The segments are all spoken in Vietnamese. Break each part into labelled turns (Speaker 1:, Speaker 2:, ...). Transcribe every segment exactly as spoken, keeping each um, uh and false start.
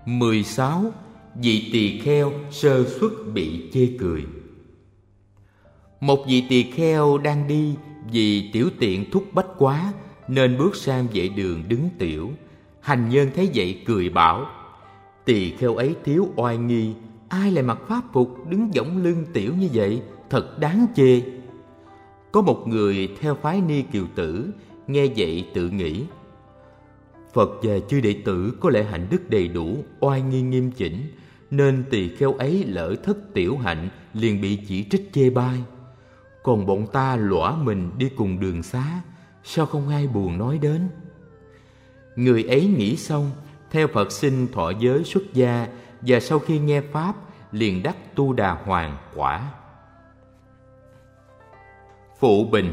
Speaker 1: mười sáu. Vị tỳ kheo sơ xuất bị chê cười. Một vị tỳ kheo đang đi, vì tiểu tiện thúc bách quá nên bước sang vệ đường đứng tiểu. Hành nhân thấy vậy cười bảo: tỳ kheo ấy thiếu oai nghi, ai lại mặc pháp phục đứng võng lưng tiểu như vậy, thật đáng chê. Có một người theo phái Ni Kiều Tử nghe vậy tự nghĩ: Phật và chư đệ tử có lẽ hạnh đức đầy đủ, oai nghi nghiêm chỉnh, nên tỳ kheo ấy lỡ thất tiểu hạnh liền bị chỉ trích chê bai. Còn bọn ta lõa mình đi cùng đường xá, sao không ai buồn nói đến? Người ấy nghĩ xong, theo Phật xin thọ giới xuất gia, và sau khi nghe pháp liền đắc Tu Đà Hoàng quả. Phụ bình.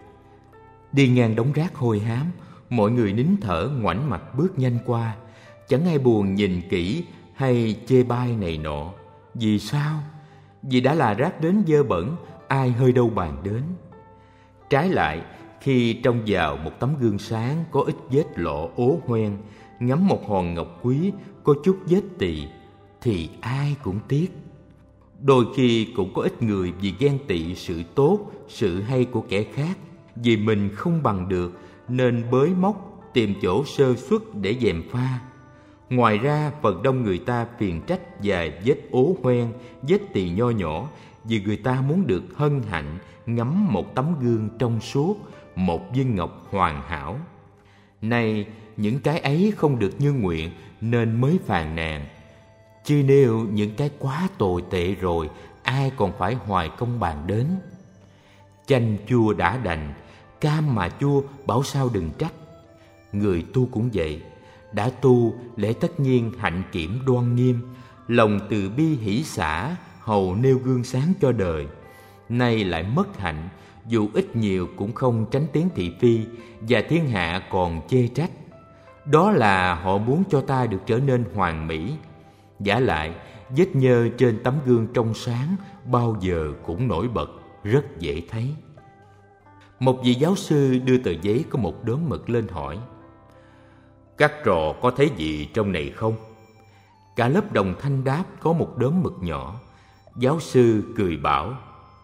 Speaker 1: Đi ngang đống rác hôi hám, mọi người nín thở ngoảnh mặt bước nhanh qua, chẳng ai buồn nhìn kỹ hay chê bai này nọ. Vì sao? Vì đã là rác đến dơ bẩn, ai hơi đâu bàn đến. Trái lại, khi trông vào một tấm gương sáng có ít vết lọ ố hoen, ngắm một hòn ngọc quý có chút vết tỳ, thì ai cũng tiếc. Đôi khi cũng có ít người vì ghen tị sự tốt, sự hay của kẻ khác, vì mình không bằng được nên bới móc tìm chỗ sơ xuất để gièm pha. Ngoài ra, phần đông người ta phiền trách và vết ố hoen, vết tỳ nho nhỏ, vì người ta muốn được hân hạnh ngắm một tấm gương trong suốt, một viên ngọc hoàn hảo. Nay những cái ấy không được như nguyện nên mới phàn nàn. Chứ nếu những cái quá tồi tệ rồi, ai còn phải hoài công bàn đến. Chanh chua đã đành, cam mà chua bảo sao đừng trách. Người tu cũng vậy, đã tu lẽ tất nhiên hạnh kiểm đoan nghiêm, lòng từ bi hỷ xả, hầu nêu gương sáng cho đời. Nay lại mất hạnh, dù ít nhiều cũng không tránh tiếng thị phi, và thiên hạ còn chê trách. Đó là họ muốn cho ta được trở nên hoàn mỹ. Vả lại, vết nhơ trên tấm gương trong sáng bao giờ cũng nổi bật, rất dễ thấy. Một vị giáo sư đưa tờ giấy có một đốm mực lên hỏi: các trò có thấy gì trong này không? Cả lớp đồng thanh đáp có một đốm mực nhỏ. Giáo sư cười bảo: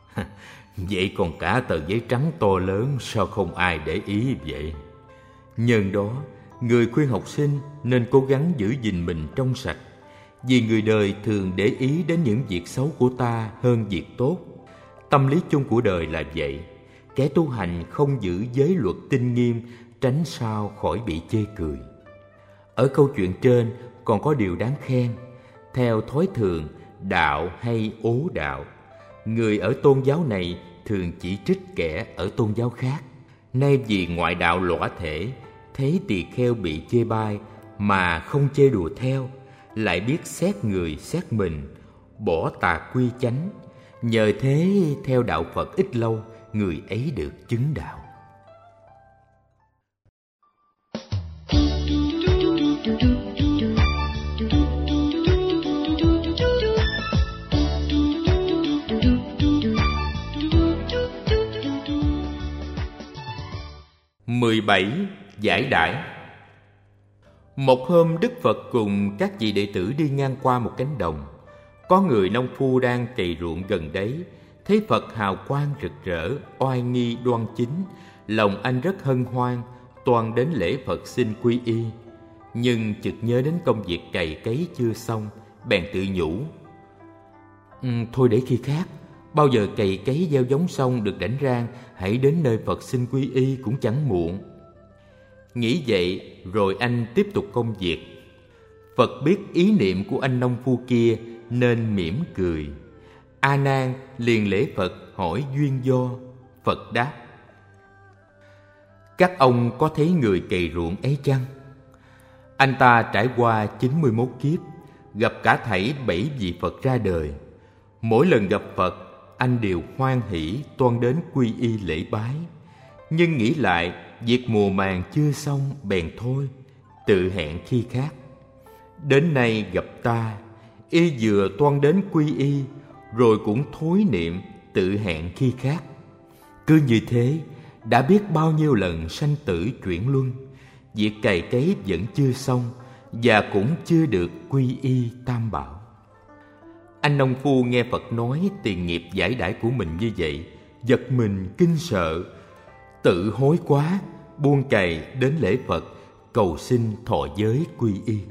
Speaker 1: vậy còn cả tờ giấy trắng to lớn, sao không ai để ý vậy? Nhân đó, người khuyên học sinh nên cố gắng giữ gìn mình trong sạch, vì người đời thường để ý đến những việc xấu của ta hơn việc tốt. Tâm lý chung của đời là vậy. Kẻ tu hành không giữ giới luật tinh nghiêm, tránh sao khỏi bị chê cười. Ở câu chuyện trên còn có điều đáng khen. Theo thói thường, đạo hay ố đạo, người ở tôn giáo này thường chỉ trích kẻ ở tôn giáo khác. Nay vì ngoại đạo lõa thể, thấy tỳ kheo bị chê bai mà không chê đùa theo, lại biết xét người xét mình, bỏ tà quy chánh. Nhờ thế theo đạo Phật ít lâu, người ấy được chứng đạo. mười bảy. Giải đãi. Một hôm, Đức Phật cùng các vị đệ tử đi ngang qua một cánh đồng. Có người nông phu đang cày ruộng gần đấy, thấy Phật hào quang rực rỡ, oai nghi đoan chính, lòng anh rất hân hoan, toan đến lễ Phật xin quy y. Nhưng chợt nhớ đến công việc cày cấy chưa xong, bèn tự nhủ: ừ, thôi để khi khác, bao giờ cày cấy gieo giống xong được rảnh rang, hãy đến nơi Phật xin quy y cũng chẳng muộn. Nghĩ vậy rồi anh tiếp tục công việc. Phật biết ý niệm của anh nông phu kia nên mỉm cười. A Nan liền lễ Phật hỏi duyên do. Phật đáp: các ông có thấy người cày ruộng ấy chăng? Anh ta trải qua chín mươi mốt kiếp, gặp cả thảy bảy vị Phật ra đời. Mỗi lần gặp Phật, anh đều hoan hỷ toan đến quy y lễ bái. Nhưng nghĩ lại, việc mùa màng chưa xong bèn thôi, tự hẹn khi khác. Đến nay gặp ta, y vừa toan đến quy y, rồi cũng thối niệm tự hẹn khi khác. Cứ như thế, đã biết bao nhiêu lần sanh tử chuyển luân. Việc cày cấy vẫn chưa xong, và cũng chưa được quy y Tam Bảo. Anh nông phu nghe Phật nói tiền nghiệp giải đãi của mình như vậy, giật mình kinh sợ, tự hối quá, buông cày đến lễ Phật, cầu xin thọ giới quy y.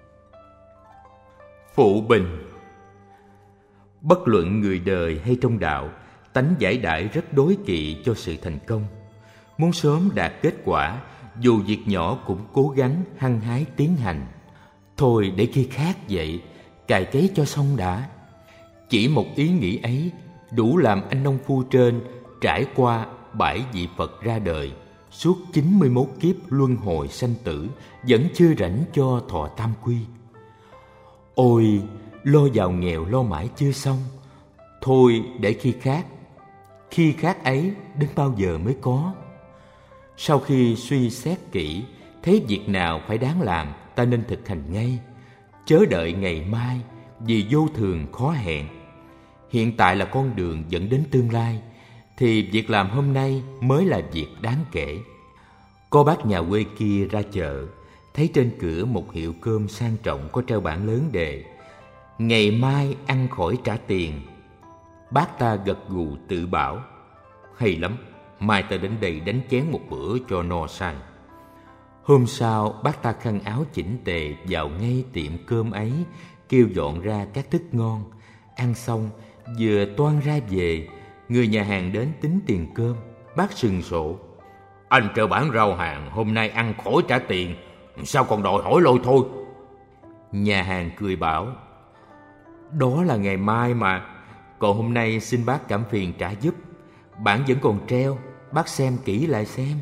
Speaker 1: Phụ bình: bất luận người đời hay trong đạo, tánh giải đãi rất đối kỵ cho sự thành công. Muốn sớm đạt kết quả, dù việc nhỏ cũng cố gắng hăng hái tiến hành. Thôi để khi khác vậy, cày cấy cho xong đã. Chỉ một ý nghĩ ấy đủ làm anh nông phu trên trải qua bảy vị Phật ra đời, suốt chín mươi mốt kiếp luân hồi sanh tử, vẫn chưa rảnh cho thọ tam quy. Ôi, lo giàu nghèo lo mãi chưa xong. Thôi để khi khác. Khi khác ấy đến bao giờ mới có? Sau khi suy xét kỹ, thấy việc nào phải đáng làm, ta nên thực hành ngay, chớ đợi ngày mai, vì vô thường khó hẹn. Hiện tại là con đường dẫn đến tương lai, thì việc làm hôm nay mới là việc đáng kể. Có bác nhà quê kia ra chợ, thấy trên cửa một hiệu cơm sang trọng có treo bảng lớn đề: ngày mai ăn khỏi trả tiền. Bác ta gật gù tự bảo: hay lắm, mai ta đến đây đánh chén một bữa cho no say. Hôm sau, bác ta khăn áo chỉnh tề vào ngay tiệm cơm ấy, kêu dọn ra các thức ngon. Ăn xong, vừa toan ra về, người nhà hàng đến tính tiền cơm. Bác sừng sộ: anh treo bảng rau hàng hôm nay ăn khỏi trả tiền, sao còn đòi hỏi lôi thôi? Nhà hàng cười bảo: đó là ngày mai mà, còn hôm nay xin bác cảm phiền trả giúp. Bảng vẫn còn treo, bác xem kỹ lại xem.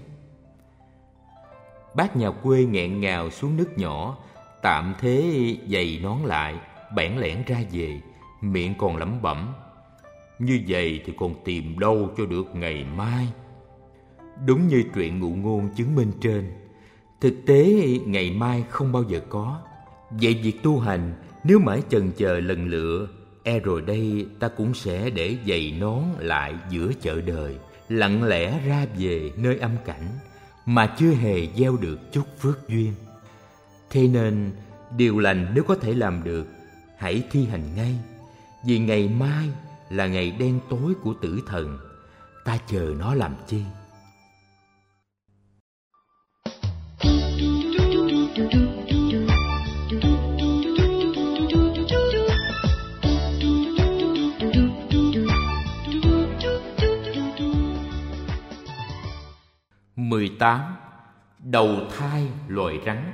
Speaker 1: Bác nhà quê nghẹn ngào xuống nước nhỏ, tạm thế giày nón lại, bẽn lẽn ra về, miệng còn lẩm bẩm: như vậy thì còn tìm đâu cho được ngày mai. Đúng như truyện ngụ ngôn chứng minh trên, thực tế ngày mai không bao giờ có. Vậy việc tu hành nếu mãi chần chờ lần lựa, e rồi đây ta cũng sẽ để giày nón lại giữa chợ đời, lặng lẽ ra về nơi âm cảnh, mà chưa hề gieo được chút phước duyên. Thế nên điều lành nếu có thể làm được, hãy thi hành ngay, vì ngày mai là ngày đen tối của tử thần, ta chờ nó làm chi? mười tám. Đầu thai loài rắn.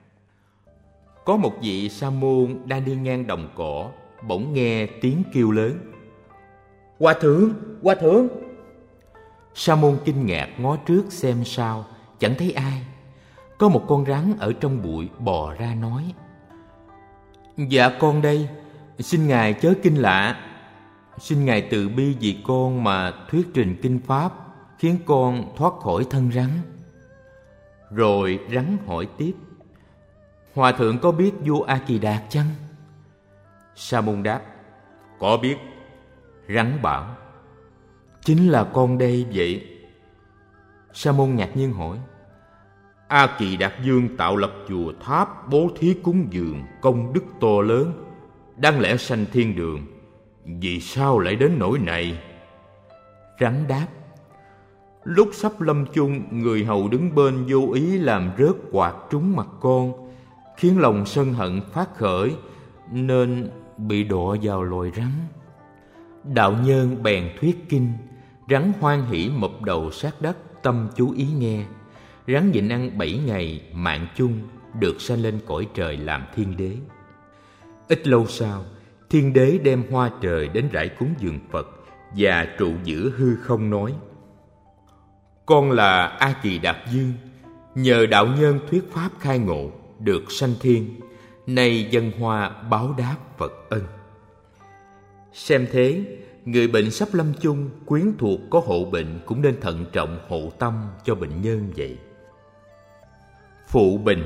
Speaker 1: Có một vị sa môn đang đi ngang đồng cỏ, bỗng nghe tiếng kêu lớn: Hòa thượng, hòa thượng! Sa môn kinh ngạc ngó trước xem sao, chẳng thấy ai. Có một con rắn ở trong bụi bò ra nói: Dạ con đây, xin ngài chớ kinh lạ. Xin ngài từ bi vì con mà thuyết trình kinh pháp, khiến con thoát khỏi thân rắn. Rồi rắn hỏi tiếp: Hòa thượng có biết vua A Kỳ Đạt chăng? Sa môn đáp: Có biết. Rắn bảo: Chính là con đây vậy. Sa môn ngạc nhiên hỏi: A Kỳ Đạt Dương tạo lập chùa tháp, bố thí cúng dường, công đức to lớn, đáng lẽ sanh thiên đường, vì sao lại đến nỗi này? Rắn đáp: Lúc sắp lâm chung, người hầu đứng bên vô ý làm rớt quạt trúng mặt con, khiến lòng sân hận phát khởi, nên bị đọa vào loài rắn. Đạo nhân bèn thuyết kinh. Rắn hoan hỉ mụp đầu sát đất, tâm chú ý nghe. Rắn nhịn ăn bảy ngày, mạng chung, được sanh lên cõi trời làm thiên đế. Ít lâu sau, thiên đế đem hoa trời đến rải cúng dường Phật và trụ giữa hư không nói: Con là A Kỳ Đạt Dương, nhờ đạo nhân thuyết pháp khai ngộ, được sanh thiên, nay dâng hoa báo đáp Phật ân. Xem thế, người bệnh sắp lâm chung, quyến thuộc có hộ bệnh cũng nên thận trọng hộ tâm cho bệnh nhân vậy. Phụ bình: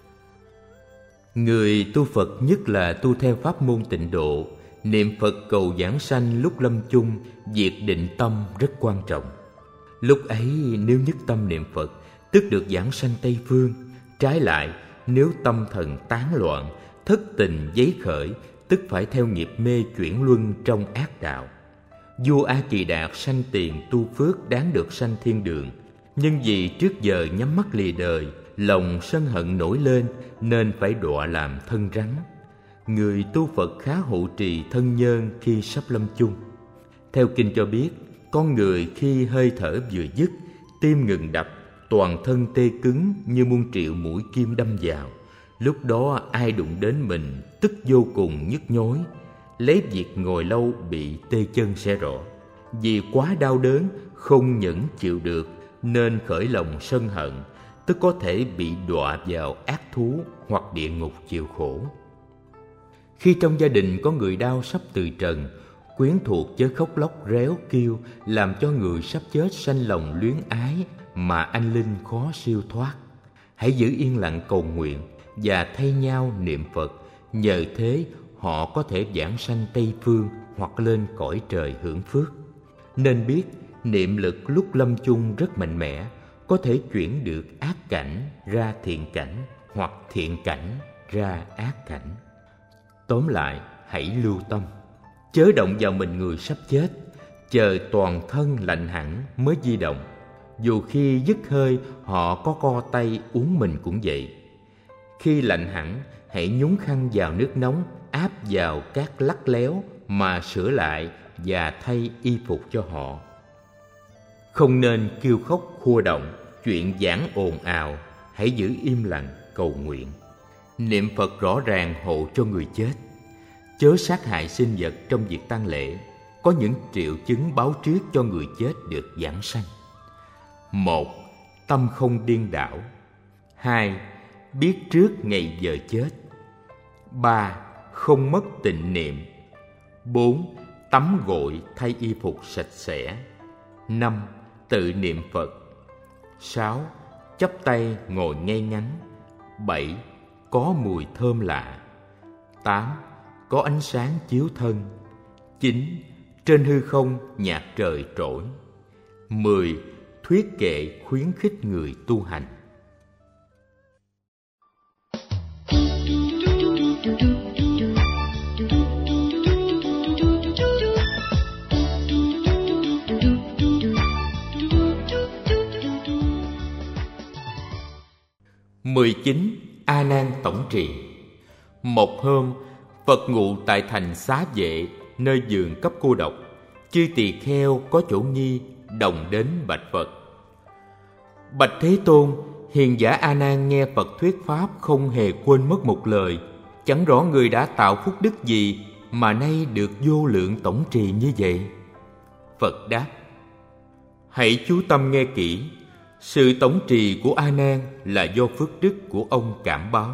Speaker 1: Người tu Phật, nhất là tu theo pháp môn Tịnh Độ, niệm Phật cầu giảng sanh lúc lâm chung, việc định tâm rất quan trọng. Lúc ấy nếu nhất tâm niệm Phật, tức được giảng sanh Tây Phương. Trái lại, nếu tâm thần tán loạn, thất tình giấy khởi, tức phải theo nghiệp mê chuyển luân trong ác đạo. Vua A Kỳ Đạt sanh tiền tu phước đáng được sanh thiên đường, nhưng vì trước giờ nhắm mắt lìa đời, lòng sân hận nổi lên nên phải đọa làm thân rắn. Người tu Phật khá hộ trì thân nhân khi sắp lâm chung. Theo kinh cho biết, con người khi hơi thở vừa dứt, tim ngừng đập, toàn thân tê cứng như muôn triệu mũi kim đâm vào. Lúc đó ai đụng đến mình tức vô cùng nhức nhối, lấy việc ngồi lâu bị tê chân sẽ rõ. Vì quá đau đớn, không nhẫn chịu được nên khởi lòng sân hận, tức có thể bị đọa vào ác thú hoặc địa ngục chịu khổ. Khi trong gia đình có người đau sắp từ trần, quyến thuộc chớ khóc lóc réo kêu, làm cho người sắp chết sanh lòng luyến ái mà anh linh khó siêu thoát. Hãy giữ yên lặng cầu nguyện và thay nhau niệm Phật, nhờ thế họ có thể vãng sanh Tây Phương hoặc lên cõi trời hưởng phước. Nên biết niệm lực lúc lâm chung rất mạnh mẽ, có thể chuyển được ác cảnh ra thiện cảnh hoặc thiện cảnh ra ác cảnh. Tóm lại, hãy lưu tâm, chớ động vào mình người sắp chết, chờ toàn thân lạnh hẳn mới di động. Dù khi dứt hơi họ có co tay uống mình cũng vậy. Khi lạnh hẳn, hãy nhúng khăn vào nước nóng, áp vào các lắt léo mà sửa lại và thay y phục cho họ. Không nên kêu khóc khua động, chuyện giảng ồn ào, hãy giữ im lặng cầu nguyện. Niệm Phật rõ ràng hộ cho người chết. Chớ sát hại sinh vật trong việc tang lễ. Có những triệu chứng báo trước cho người chết được vãng sanh. Một. Tâm không điên đảo. Hai. Biết trước ngày giờ chết. Ba. Không mất tịnh niệm. Bốn. Tắm gội thay y phục sạch sẽ. Năm. Tự niệm Phật. Sáu. Chắp tay ngồi ngay ngắn. Bảy. Có mùi thơm lạ. Tám. Có ánh sáng chiếu thân. Chín. Trên hư không nhạc trời trỗi. Mười. Thuyết kệ khuyến khích người tu hành. Mười chín. A Nan tổng trì. Một hôm, Phật ngụ tại thành Xá Vệ, nơi vườn cấp cô độc. Chư tỳ kheo có chỗ nghi, đồng đến bạch Phật. Bạch Thế Tôn, hiền giả A Nan nghe Phật thuyết pháp không hề quên mất một lời. Chẳng rõ người đã tạo phúc đức gì mà nay được vô lượng tổng trì như vậy. Phật đáp: Hãy chú tâm nghe kỹ. Sự tổng trì của A Nan là do phước đức của ông cảm báo.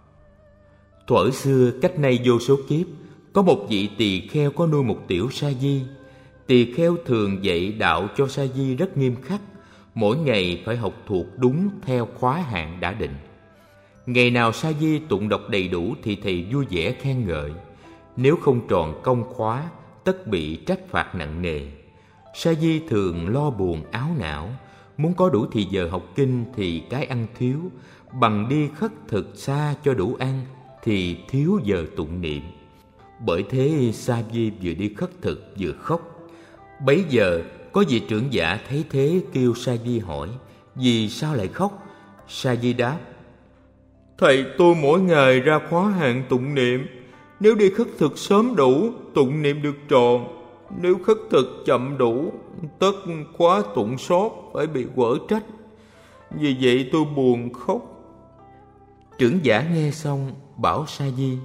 Speaker 1: Thuở xưa cách nay vô số kiếp, có một vị tỳ kheo có nuôi một tiểu sa di. Tỳ kheo thường dạy đạo cho sa di rất nghiêm khắc, mỗi ngày phải học thuộc đúng theo khóa hạn đã định. Ngày nào sa di tụng đọc đầy đủ thì thầy vui vẻ khen ngợi. Nếu không tròn công khóa, tất bị trách phạt nặng nề. Sa di thường lo buồn áo não, muốn có đủ thì giờ học kinh thì cái ăn thiếu, bằng đi khất thực xa cho đủ ăn thì thiếu giờ tụng niệm. Bởi thế sa di vừa đi khất thực vừa khóc. Bấy giờ có vị trưởng giả thấy thế kêu sa di hỏi: Vì sao lại khóc? Sa di đáp: Thầy tôi mỗi ngày ra khóa hạn tụng niệm. Nếu đi khất thực sớm đủ, tụng niệm được tròn. Nếu khất thực chậm đủ, tất khóa tụng sót, phải bị quở trách. Vì vậy tôi buồn khóc. Trưởng giả nghe xong bảo sa di: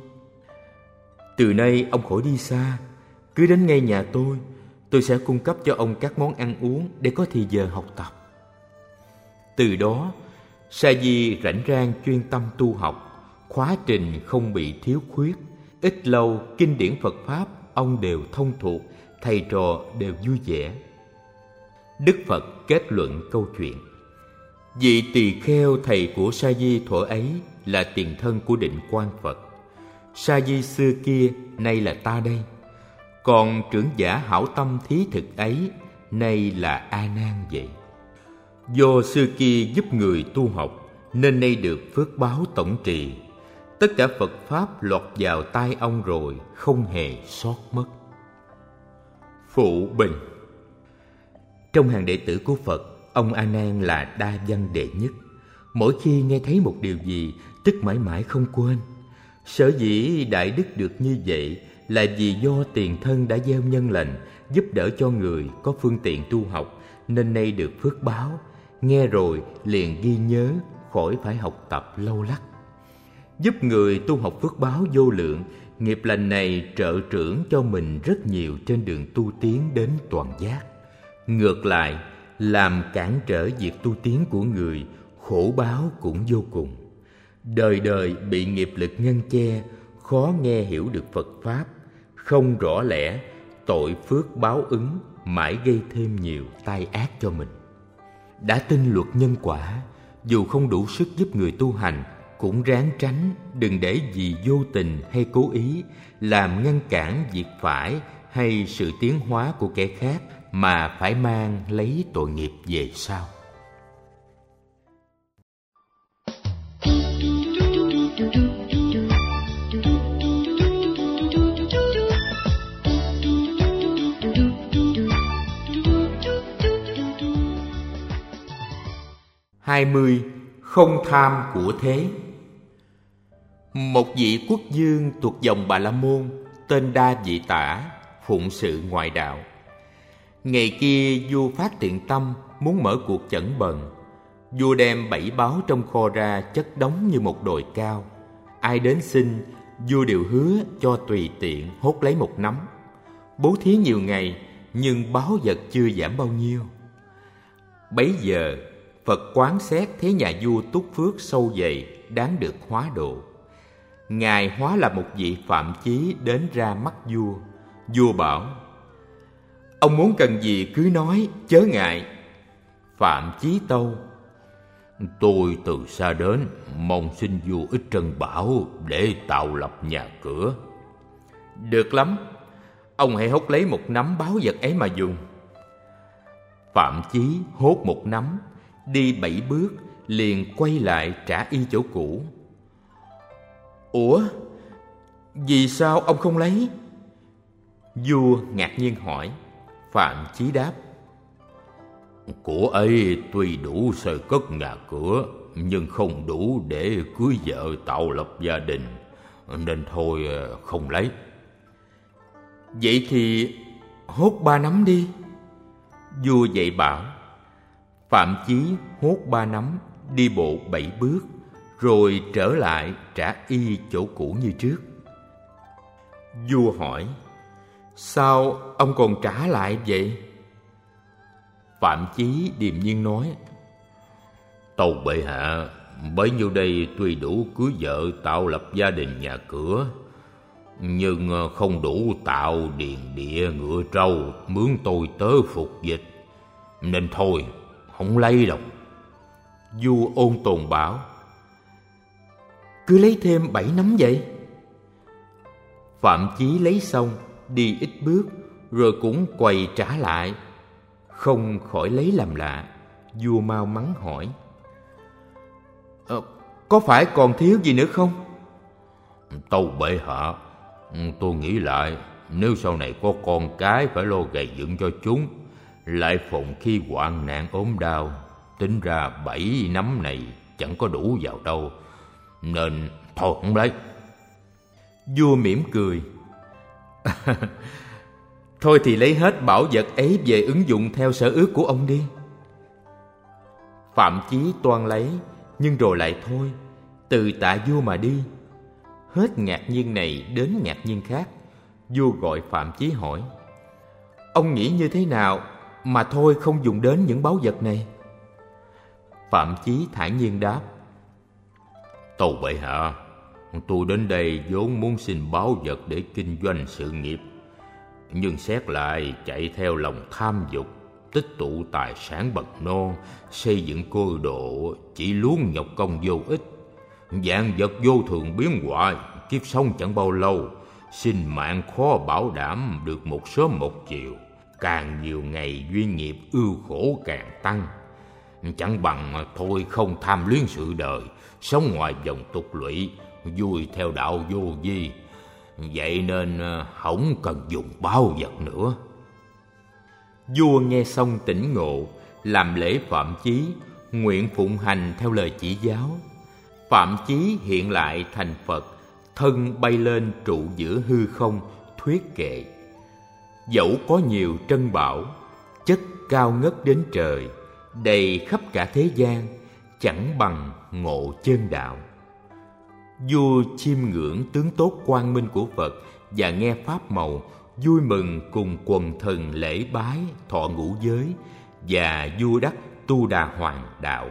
Speaker 1: Từ nay ông khỏi đi xa, cứ đến ngay nhà tôi. Tôi sẽ cung cấp cho ông các món ăn uống để có thì giờ học tập. Từ đó, sa di rảnh rang chuyên tâm tu học, khóa trình không bị thiếu khuyết. Ít lâu, kinh điển Phật Pháp ông đều thông thuộc, thầy trò đều vui vẻ. Đức Phật kết luận câu chuyện. Vị tỳ kheo thầy của sa di thuở ấy là tiền thân của Định Quang Phật. Sa di xưa kia nay là ta đây. Còn trưởng giả hảo tâm thí thực ấy nay là A Nan vậy. Do xưa kia giúp người tu học, nên nay được phước báo tổng trì. Tất cả Phật Pháp lọt vào tai ông rồi, không hề sót mất. Phụ bình. Trong hàng đệ tử của Phật, ông A Nan là đa văn đệ nhất. Mỗi khi nghe thấy một điều gì, tức mãi mãi không quên. Sở dĩ đại đức được như vậy là vì do tiền thân đã gieo nhân lành, giúp đỡ cho người có phương tiện tu học, nên nay được phước báo. Nghe rồi liền ghi nhớ, khỏi phải học tập lâu lắc. Giúp người tu học phước báo vô lượng, nghiệp lành này trợ trưởng cho mình rất nhiều trên đường tu tiến đến toàn giác. Ngược lại, làm cản trở việc tu tiến của người, khổ báo cũng vô cùng. Đời đời bị nghiệp lực ngăn che, khó nghe hiểu được Phật Pháp, không rõ lẽ, tội phước báo ứng, mãi gây thêm nhiều tai ác cho mình. Đã tin luật nhân quả, dù không đủ sức giúp người tu hành, cũng ráng tránh, đừng để vì vô tình hay cố ý làm ngăn cản việc phải hay sự tiến hóa của kẻ khác mà phải mang lấy tội nghiệp về sau. hai mươi. Không tham của thế. Một vị quốc vương thuộc dòng Bà La Môn, tên Đa Vị Tả, phụng sự ngoại đạo. Ngày kia vua phát thiện tâm muốn mở cuộc chẩn bần. Vua đem bảy báu trong kho ra chất đống như một đồi cao. Ai đến xin, vua đều hứa cho tùy tiện hốt lấy một nắm. Bố thí nhiều ngày, nhưng báu vật chưa giảm bao nhiêu. Bấy giờ Phật quán xét thấy nhà vua túc phước sâu dày, đáng được hóa độ. Ngài hóa là một vị Phạm Chí đến ra mắt vua. Vua bảo: ông muốn cần gì cứ nói, chớ ngại. Phạm Chí tâu: tôi từ xa đến, mong xin vua ít trân bảo để tạo lập nhà cửa. Được lắm, ông hãy hốt lấy một nắm báu vật ấy mà dùng. Phạm Chí hốt một nắm, đi bảy bước, liền quay lại trả y chỗ cũ. Ủa, vì sao ông không lấy? Vua ngạc nhiên hỏi. Phạm Chí đáp: của ấy tuy đủ xây cất nhà cửa, nhưng không đủ để cưới vợ tạo lập gia đình, nên thôi không lấy. Vậy thì hốt ba nắm đi. Vua dạy bảo. Phạm Chí hốt ba nắm, đi bộ bảy bước, rồi trở lại trả y chỗ cũ như trước. Vua hỏi: sao ông còn trả lại vậy? Phạm Chí điềm nhiên nói: tâu bệ hạ, bấy nhiêu đây tuy đủ cưới vợ tạo lập gia đình nhà cửa, nhưng không đủ tạo điền địa ngựa trâu mướn tôi tớ phục dịch, nên thôi không lấy đâu. Vua ôn tồn bảo: cứ lấy thêm bảy nắm vậy. Phạm Chí lấy xong, đi ít bước, rồi cũng quay trả lại. Không khỏi lấy làm lạ. Vua mau mắng hỏi: ờ, có phải còn thiếu gì nữa không? Tâu bệ hạ, tôi nghĩ lại, nếu sau này có con cái phải lo gầy dựng cho chúng, lại phòng khi hoạn nạn ốm đau, tính ra bảy nắm này chẳng có đủ vào đâu, nên thôi không lấy. Vua mỉm cười. Thôi thì lấy hết bảo vật ấy về ứng dụng theo sở ước của ông đi. Phạm Chí toan lấy, nhưng rồi lại thôi, từ tạ vua mà đi. Hết ngạc nhiên này đến ngạc nhiên khác. Vua gọi Phạm Chí hỏi: ông nghĩ như thế nào mà thôi không dùng đến những báu vật này? Phạm Chí thản nhiên đáp: tâu bệ hạ, tôi đến đây vốn muốn xin báu vật để kinh doanh sự nghiệp, nhưng xét lại chạy theo lòng tham dục, tích tụ tài sản bậc non, xây dựng cơ độ, chỉ luống nhọc công vô ích. Vạn vật vô thường biến hoại, kiếp sống chẳng bao lâu, sinh mạng khó bảo đảm được một sớm một chiều. Càng nhiều ngày duyên nghiệp ưu khổ càng tăng.
Speaker 2: Chẳng bằng thôi không tham luyến sự đời, sống ngoài vòng tục lụy, vui theo đạo vô vi. Vậy nên không cần dùng báu vật nữa.
Speaker 1: Vua nghe xong tỉnh ngộ, làm lễ Phạm Chí, nguyện phụng hành theo lời chỉ giáo. Phạm Chí hiện lại thành Phật, thân bay lên trụ giữa hư không, thuyết kệ: dẫu có nhiều trân bảo, chất cao ngất đến trời, đầy khắp cả thế gian, chẳng bằng ngộ chân đạo. Vua chiêm ngưỡng tướng tốt quang minh của Phật và nghe pháp màu, vui mừng cùng quần thần lễ bái thọ ngũ giới, và vua đắc Tu Đà Hoàng đạo.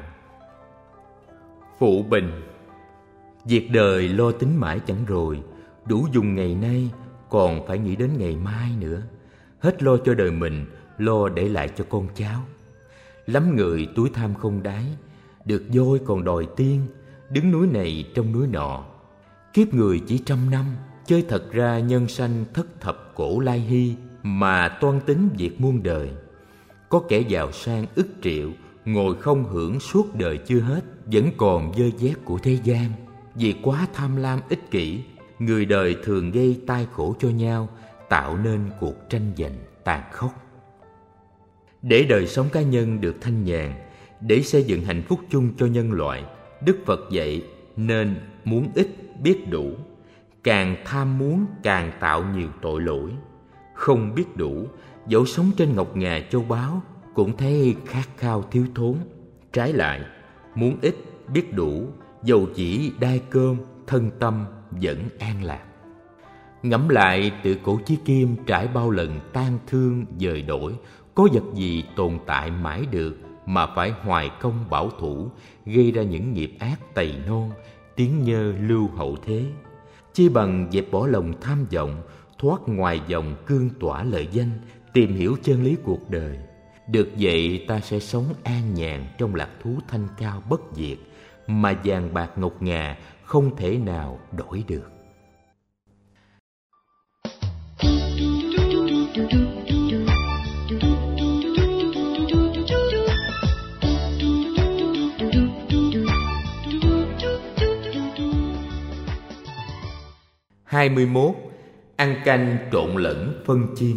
Speaker 1: Phụ bình: việc đời lo tính mãi chẳng rồi, đủ dùng ngày nay, còn phải nghĩ đến ngày mai nữa. Hết lo cho đời mình, lo để lại cho con cháu. Lắm người túi tham không đáy, được voi còn đòi tiên, đứng núi này trong núi nọ. Kiếp người chỉ trăm năm, chơi thật ra nhân sanh thất thập cổ lai hy, mà toan tính việc muôn đời. Có kẻ giàu sang ức triệu, ngồi không hưởng suốt đời chưa hết, vẫn còn dơ vét của thế gian. Vì quá tham lam ích kỷ, người đời thường gây tai khổ cho nhau, tạo nên cuộc tranh giành tàn khốc. Để đời sống cá nhân được thanh nhàn, để xây dựng hạnh phúc chung cho nhân loại, Đức Phật dạy nên muốn ít biết đủ. Càng tham muốn càng tạo nhiều tội lỗi. Không biết đủ, dẫu sống trên ngọc ngà châu báu, cũng thấy khát khao thiếu thốn. Trái lại, muốn ít biết đủ, dầu chỉ đai cơm, thân tâm vẫn an lạc. Ngẫm lại từ cổ chí kim trải bao lần tan thương dời đổi, có vật gì tồn tại mãi được mà phải hoài công bảo thủ, gây ra những nghiệp ác tày non, tiếng nhơ lưu hậu thế. Chi bằng dẹp bỏ lòng tham vọng, thoát ngoài vòng cương tỏa lợi danh, tìm hiểu chân lý cuộc đời. Được vậy ta sẽ sống an nhàn trong lạc thú thanh cao bất diệt, mà vàng bạc ngọc ngà không thể nào đổi được. hai mươi mốt. Ăn canh trộn lẫn phân chiên.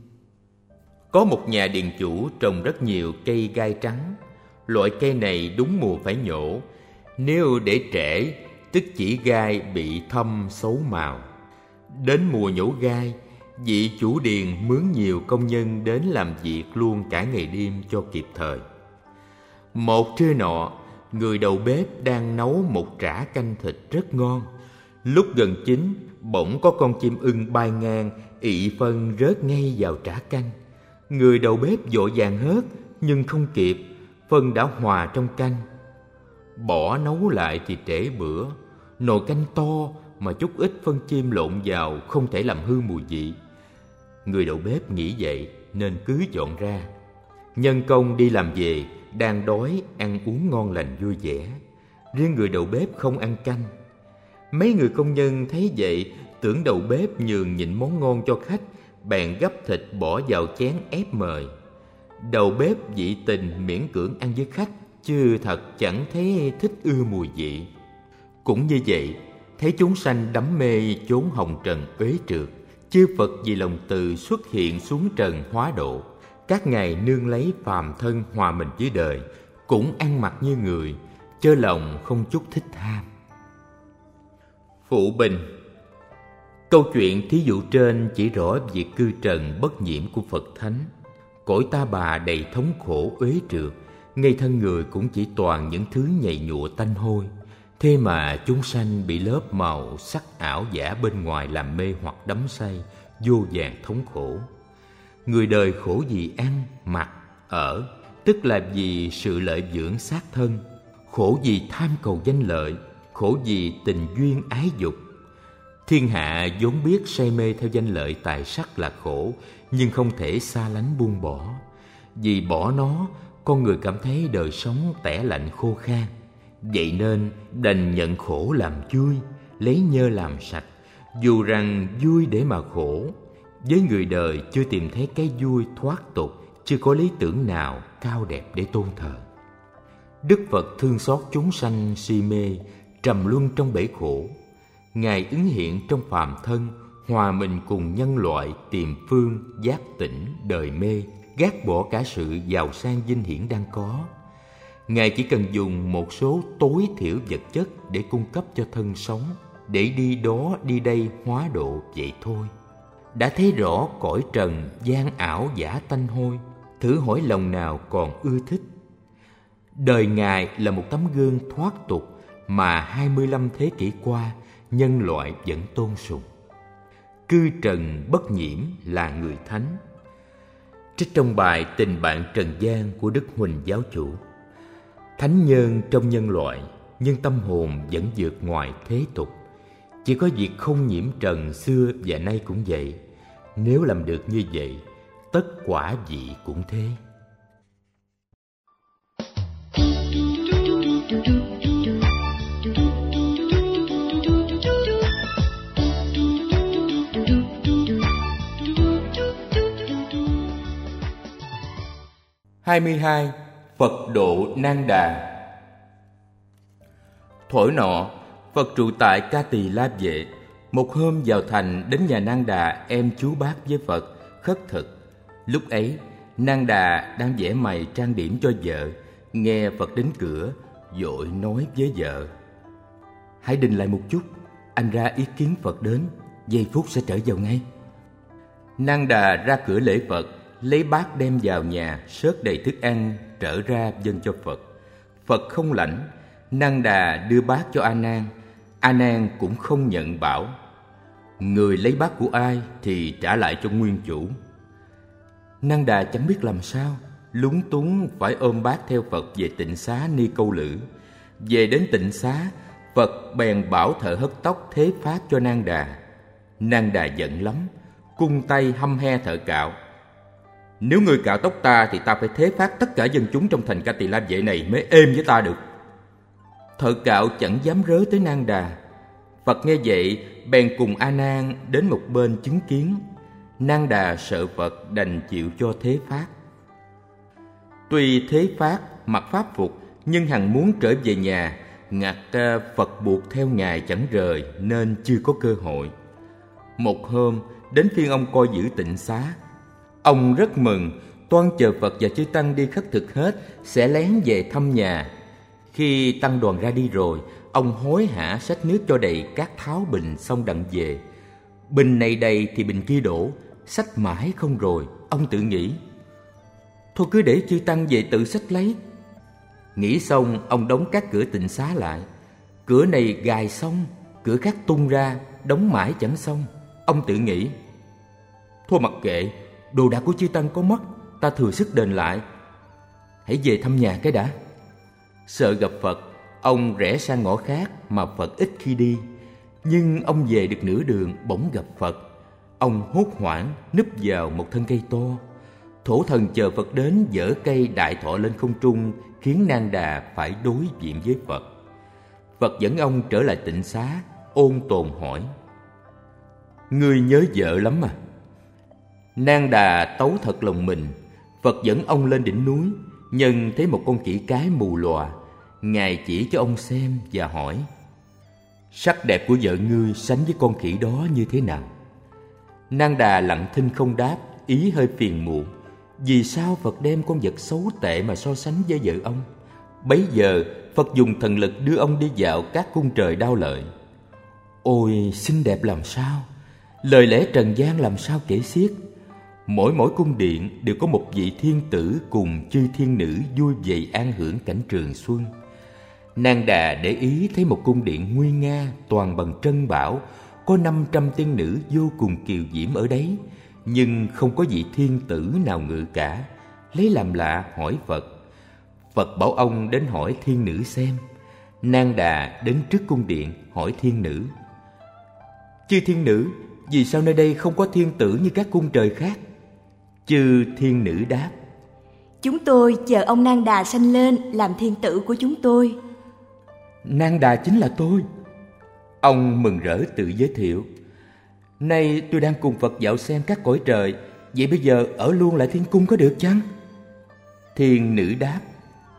Speaker 1: Có một nhà điền chủ trồng rất nhiều cây gai trắng. Loại cây này đúng mùa phải nhổ, nếu để trễ tức chỉ gai bị thâm xấu màu. Đến mùa nhổ gai, vị chủ điền mướn nhiều công nhân đến làm việc luôn cả ngày đêm cho kịp thời. Một trưa nọ, người đầu bếp đang nấu một chả canh thịt rất ngon. Lúc gần chín, bỗng có con chim ưng bay ngang, ị phân rớt ngay vào chả canh. Người đầu bếp vội vàng hớt, nhưng không kịp, phân đã hòa trong canh. Bỏ nấu lại thì trễ bữa, nồi canh to mà chút ít phân chim lộn vào không thể làm hư mùi vị. Người đầu bếp nghĩ vậy nên cứ dọn ra. Nhân công đi làm về, đang đói, ăn uống ngon lành vui vẻ. Riêng người đầu bếp không ăn canh. Mấy người công nhân thấy vậy, tưởng đầu bếp nhường nhịn món ngon cho khách, bèn gấp thịt bỏ vào chén ép mời. Đầu bếp dị tình miễn cưỡng ăn với khách, chứ thật chẳng thấy thích ưa mùi vị. Cũng như vậy, thấy chúng sanh đắm mê chốn hồng trần uế trượt, chư Phật vì lòng từ xuất hiện xuống trần hóa độ. Các ngài nương lấy phàm thân hòa mình với đời, cũng ăn mặc như người, chớ lòng không chút thích tham. Phụ bình: câu chuyện thí dụ trên chỉ rõ việc cư trần bất nhiễm của Phật Thánh. Cõi ta bà đầy thống khổ uế trượt, ngay thân người cũng chỉ toàn những thứ nhầy nhụa tanh hôi. Thế mà chúng sanh bị lớp màu sắc ảo giả bên ngoài làm mê hoặc đắm say, vô vàn thống khổ. Người đời khổ vì ăn, mặc, ở, tức là vì sự lợi dưỡng xác thân. Khổ vì tham cầu danh lợi, khổ vì tình duyên ái dục. Thiên hạ vốn biết say mê theo danh lợi tài sắc là khổ, nhưng không thể xa lánh buông bỏ. Vì bỏ nó, con người cảm thấy đời sống tẻ lạnh khô khan. Vậy nên đành nhận khổ làm vui, lấy nhơ làm sạch, dù rằng vui để mà khổ. Với người đời chưa tìm thấy cái vui thoát tục, chưa có lý tưởng nào cao đẹp để tôn thờ. Đức Phật thương xót chúng sanh si mê, trầm luân trong bể khổ. Ngài ứng hiện trong phàm thân, hòa mình cùng nhân loại tìm phương giác tỉnh đời mê, gác bỏ cả sự giàu sang vinh hiển đang có. Ngài chỉ cần dùng một số tối thiểu vật chất để cung cấp cho thân sống, để đi đó đi đây hóa độ vậy thôi. Đã thấy rõ cõi trần gian ảo giả tanh hôi, thử hỏi lòng nào còn ưa thích. Đời Ngài là một tấm gương thoát tục mà hai mươi lăm thế kỷ qua nhân loại vẫn tôn sùng. Cư trần bất nhiễm là người thánh. Trích trong bài Tình bạn trần gian của Đức Huỳnh Giáo Chủ: thánh nhân trong nhân loại, nhưng tâm hồn vẫn vượt ngoài thế tục. Chỉ có việc không nhiễm trần xưa và nay cũng vậy. Nếu làm được như vậy, tất quả vị cũng thế. hai mươi hai. Phật độ Nang Đà. Thuở nọ, Phật trụ tại Ca Tỳ La Vệ. Một hôm vào thành, đến nhà Nang Đà em chú bác với Phật khất thực. Lúc ấy, Nang Đà đang vẽ mày trang điểm cho vợ, nghe Phật đến cửa, vội nói với vợ: hãy đình lại một chút, anh ra ý kiến Phật đến, giây phút sẽ trở vào ngay. Nang Đà ra cửa lễ Phật, lấy bát đem vào nhà, xớt đầy thức ăn, trở ra dâng cho Phật. Phật không lãnh, Nang Đà đưa bát cho A Nan. A Nan cũng không nhận, bảo: người lấy bát của ai thì trả lại cho nguyên chủ. Nang Đà chẳng biết làm sao, lúng túng phải ôm bát theo Phật về Tịnh Xá Ni Câu Lữ. Về đến Tịnh Xá, Phật bèn bảo thợ hớt tóc thế phát cho Nang Đà. Nang Đà giận lắm, cung tay hăm he thợ cạo: nếu ngươi cạo tóc ta thì ta phải thế phát tất cả dân chúng trong thành Ca Tỳ La Vệ này mới êm với ta được. Thợ cạo chẳng dám rớ tới Nang Đà. Phật nghe vậy bèn cùng A Nan đến một bên chứng kiến. Nang Đà sợ Phật đành chịu cho thế phát. Tuy thế phát mặc pháp phục, nhưng hằng muốn trở về nhà, ngặt Phật buộc theo Ngài chẳng rời nên chưa có cơ hội. Một hôm đến phiên ông coi giữ Tịnh Xá. Ông rất mừng, toan chờ Phật và chư tăng đi khất thực hết sẽ lén về thăm nhà. Khi tăng đoàn ra đi rồi, ông hối hả xách nước cho đầy các tháo bình xong đặng về. Bình này đầy thì bình kia đổ, xách mãi không rồi. Ông tự nghĩ: thôi cứ để chư tăng về tự xách lấy. Nghĩ xong, ông đóng các cửa Tịnh Xá lại. Cửa này gài xong, cửa khác tung ra, đóng mãi chẳng xong. Ông tự nghĩ: thôi mặc kệ, đồ đạc của chư tăng có mất, ta thừa sức đền lại. Hãy về thăm nhà cái đã. Sợ gặp Phật, ông rẽ sang ngõ khác mà Phật ít khi đi. Nhưng ông về được nửa đường bỗng gặp Phật. Ông hốt hoảng núp vào một thân cây to. Thổ thần chờ Phật đến giở cây đại thọ lên không trung, khiến Nang Đà phải đối diện với Phật. Phật dẫn ông trở lại Tịnh Xá, ôn tồn hỏi: ngươi nhớ vợ lắm à? Nang Đà tấu thật lòng mình. Phật dẫn ông lên đỉnh núi, nhân thấy một con khỉ cái mù lòa. Ngài chỉ cho ông xem và hỏi: sắc đẹp của vợ ngươi sánh với con khỉ đó như thế nào? Nang Đà lặng thinh không đáp, ý hơi phiền muộn. Vì sao Phật đem con vật xấu tệ mà so sánh với vợ ông? Bấy giờ Phật dùng thần lực đưa ông đi dạo các cung trời đao lợi. Ôi xinh đẹp làm sao, lời lẽ trần gian làm sao kể xiết. Mỗi mỗi cung điện đều có một vị thiên tử cùng chư thiên nữ vui vầy an hưởng cảnh trường xuân. Nang Đà để ý thấy một cung điện nguy nga toàn bằng trân bảo, có năm trăm tiên nữ vô cùng kiều diễm ở đấy, nhưng không có vị thiên tử nào ngự cả. Lấy làm lạ hỏi Phật. Phật bảo ông đến hỏi thiên nữ xem. Nang Đà đến trước cung điện hỏi thiên nữ: chư thiên nữ, vì sao nơi đây không có thiên tử như các cung trời khác? Chư thiên nữ đáp:
Speaker 3: chúng tôi chờ ông Nang Đà sanh lên làm thiên tử của chúng tôi.
Speaker 1: Nang Đà chính là tôi. Ông mừng rỡ tự giới thiệu: nay tôi đang cùng Phật dạo xem các cõi trời, vậy bây giờ ở luôn lại thiên cung có được chăng? Thiên nữ đáp: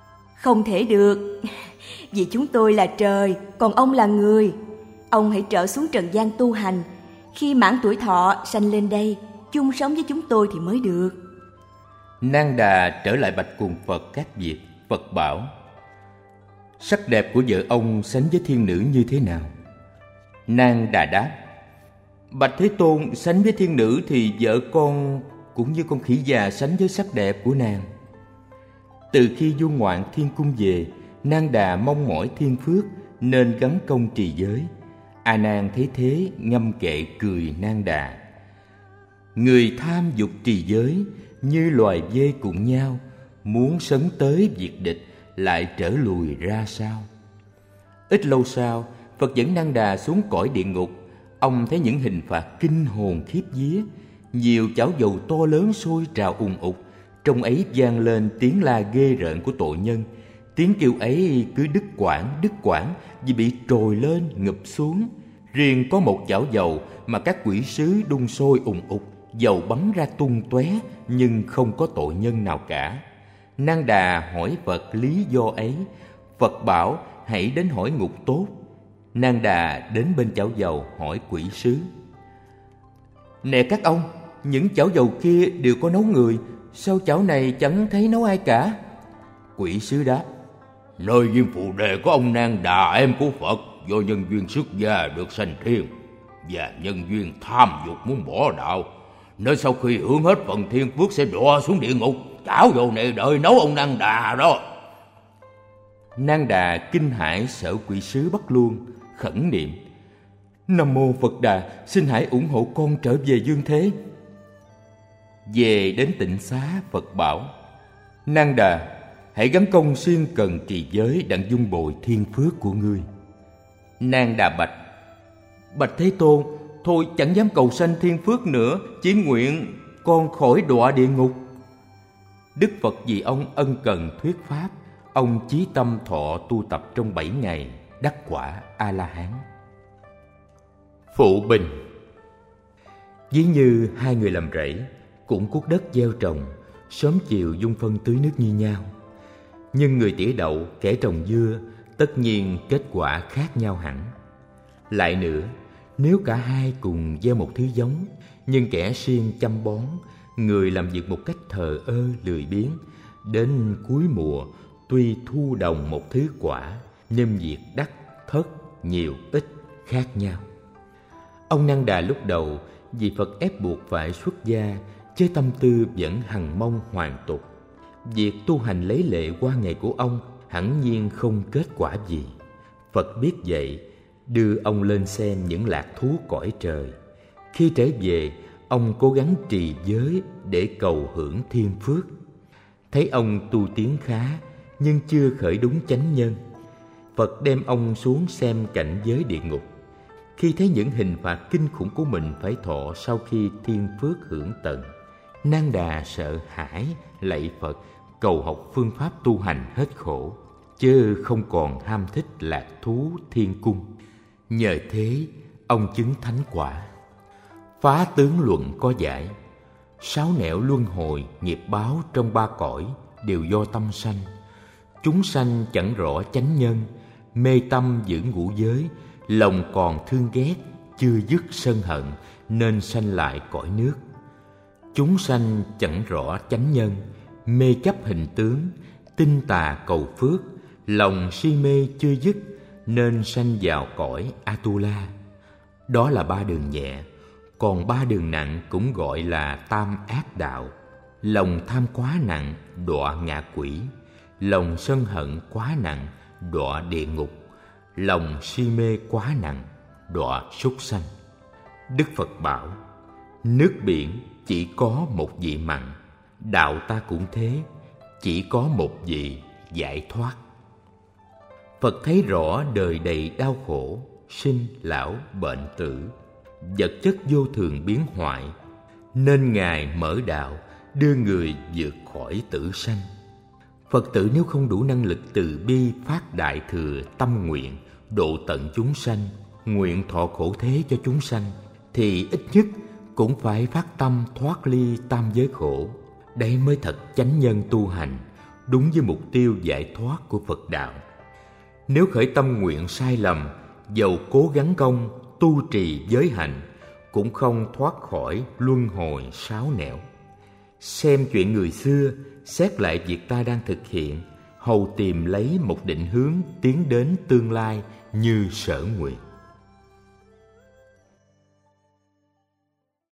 Speaker 3: Không thể được, vì chúng tôi là trời, còn ông là người. Ông hãy trở xuống trần gian tu hành, khi mãn tuổi thọ sanh lên đây, chung sống với chúng tôi thì mới được.
Speaker 1: Nang Đà trở lại bạch cùng Phật các việc. Phật bảo: sắc đẹp của vợ ông sánh với thiên nữ như thế nào? Nang Đà đáp: bạch Thế Tôn, sánh với thiên nữ thì vợ con cũng như con khỉ già sánh với sắc đẹp của nàng. Từ khi du ngoạn thiên cung về, Nang Đà mong mỏi thiên phước nên gắn công trì giới. A Nan thấy thế ngâm kệ cười Nang Đà: người tham dục trì giới như loài dê cùng nhau, muốn sấn tới diệt địch lại trở lùi ra sao. Ít lâu sau, Phật dẫn Nang Đà xuống cõi địa ngục. Ông thấy những hình phạt kinh hồn khiếp vía, nhiều chảo dầu to lớn sôi trào ùn ục, trong ấy vang lên tiếng la ghê rợn của tội nhân. Tiếng kêu ấy cứ đứt quãng đứt quãng vì bị trồi lên ngụp xuống. Riêng có một chảo dầu mà các quỷ sứ đun sôi ùn ục, dầu bắn ra tung tóe nhưng không có tội nhân nào cả. Nang Đà hỏi Phật lý do ấy. Phật bảo hãy đến hỏi ngục tốt. Nang Đà đến bên chảo dầu hỏi quỷ sứ: nè các ông, những chảo dầu kia đều có nấu người, sao chảo này chẳng thấy nấu ai cả? Quỷ sứ đáp:
Speaker 2: nơi viên phù đề của ông Nang Đà em của Phật, do nhân duyên xuất gia được sanh thiên và nhân duyên tham dục muốn bỏ đạo, nên sau khi hưởng hết phần thiên phước sẽ đọa xuống địa ngục. Chảo dầu này đợi nấu ông Nang Đà đó.
Speaker 1: Nang Đà kinh hãi sợ quỷ sứ bắt luôn, khẩn niệm: Nam mô Phật Đà, xin hãy ủng hộ con trở về dương thế. Về đến tịnh xá, Phật bảo: Nang Đà, hãy gắn công siêng cần trì giới đặng dung bồi thiên phước của ngươi. Nang Đà bạch: bạch Thế Tôn, thôi chẳng dám cầu sanh thiên phước nữa, chỉ nguyện con khỏi đọa địa ngục. Đức Phật vì ông ân cần thuyết pháp, ông chí tâm thọ tu tập trong bảy ngày, đắc quả A-la-hán. Phụ bình. Ví như hai người làm rẫy, cũng cuốc đất gieo trồng, sớm chiều dung phân tưới nước như nhau. Nhưng người tỉa đậu, kẻ trồng dưa, tất nhiên kết quả khác nhau hẳn. Lại nữa, nếu cả hai cùng gieo một thứ giống, nhưng kẻ siêng chăm bón, người làm việc một cách thờ ơ lười biếng, đến cuối mùa tuy thu đồng một thứ quả, nhưng việc đắc thất nhiều ít khác nhau. Ông Nang Đà lúc đầu vì Phật ép buộc phải xuất gia, chứ tâm tư vẫn hằng mong hoàn tục. Việc tu hành lấy lệ qua ngày của ông hẳn nhiên không kết quả gì. Phật biết vậy, đưa ông lên xem những lạc thú cõi trời. Khi trở về, ông cố gắng trì giới để cầu hưởng thiên phước. Thấy ông tu tiến khá, nhưng chưa khởi đúng chánh nhân. Phật đem ông xuống xem cảnh giới địa ngục. Khi thấy những hình phạt kinh khủng của mình phải thọ sau khi thiên phước hưởng tận, Nang Đà sợ hãi lạy Phật, cầu học phương pháp tu hành hết khổ, chứ không còn ham thích lạc thú thiên cung. Nhờ thế, ông chứng thánh quả. Phá tướng luận có giải: sáu nẻo luân hồi, nghiệp báo trong ba cõi đều do tâm sanh. Chúng sanh chẳng rõ chánh nhân, mê tâm giữ ngũ giới, lòng còn thương ghét, chưa dứt sân hận, nên sanh lại cõi nước. Chúng sanh chẳng rõ chánh nhân, mê chấp hình tướng, tinh tà cầu phước, lòng si mê chưa dứt, nên sanh vào cõi Atula. Đó là ba đường nhẹ, còn ba đường nặng cũng gọi là tam ác đạo. Lòng tham quá nặng, đọa ngạ quỷ. Lòng sân hận quá nặng, đọa địa ngục. Lòng si mê quá nặng, đọa súc sanh. Đức Phật bảo: nước biển chỉ có một vị mặn, đạo ta cũng thế, chỉ có một vị giải thoát. Phật thấy rõ đời đầy đau khổ, sinh lão bệnh tử, vật chất vô thường biến hoại, nên Ngài mở đạo đưa người vượt khỏi tử sanh. Phật tử nếu không đủ năng lực từ bi phát đại thừa tâm nguyện độ tận chúng sanh, nguyện thọ khổ thế cho chúng sanh, thì ít nhất cũng phải phát tâm thoát ly tam giới khổ. Đấy mới thật chánh nhân tu hành, đúng với mục tiêu giải thoát của Phật đạo. Nếu khởi tâm nguyện sai lầm, dầu cố gắng công, tu trì giới hạnh, cũng không thoát khỏi luân hồi sáu nẻo. Xem chuyện người xưa, xét lại việc ta đang thực hiện, hầu tìm lấy một định hướng tiến đến tương lai như sở nguyện.